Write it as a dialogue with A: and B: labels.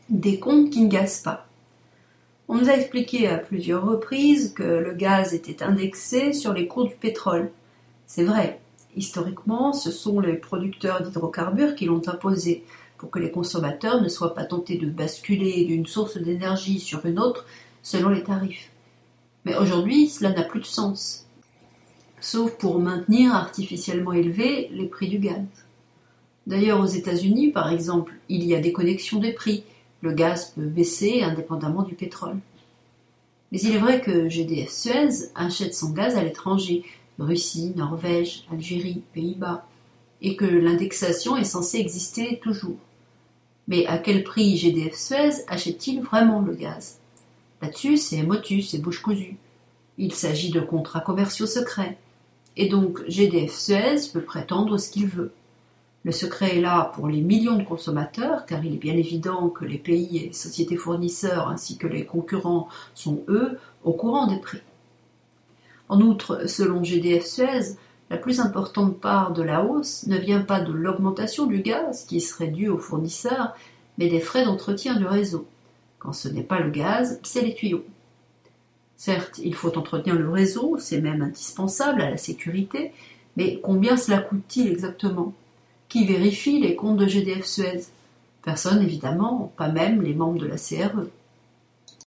A: des comptes qui ne gazent pas. On nous a expliqué à plusieurs reprises que le gaz était indexé sur les cours du pétrole. C'est vrai, historiquement, ce sont les producteurs d'hydrocarbures qui l'ont imposé pour que les consommateurs ne soient pas tentés de basculer d'une source d'énergie sur une autre selon les tarifs. Mais aujourd'hui, cela n'a plus de sens, sauf pour maintenir artificiellement élevés les prix du gaz. D'ailleurs, aux États-Unis, par exemple, il y a des connexions des prix. Le gaz peut baisser indépendamment du pétrole. Mais il est vrai que GDF Suez achète son gaz à l'étranger, Russie, Norvège, Algérie, Pays-Bas, et que l'indexation est censée exister toujours. Mais à quel prix GDF Suez achète-t-il vraiment le gaz? Là-dessus, c'est motus et bouche cousue. Il s'agit de contrats commerciaux secrets. Et donc GDF Suez peut prétendre ce qu'il veut. Le secret est là pour les millions de consommateurs, car il est bien évident que les pays et les sociétés fournisseurs ainsi que les concurrents sont, eux, au courant des prix. En outre, selon GDF Suez, la plus importante part de la hausse ne vient pas de l'augmentation du gaz, qui serait due aux fournisseurs, mais des frais d'entretien du réseau. Quand ce n'est pas le gaz, c'est les tuyaux. Certes, il faut entretenir le réseau, c'est même indispensable à la sécurité, mais combien cela coûte-t-il exactement ? Qui vérifie les comptes de GDF Suez? Personne, évidemment, pas même les membres de la CRE.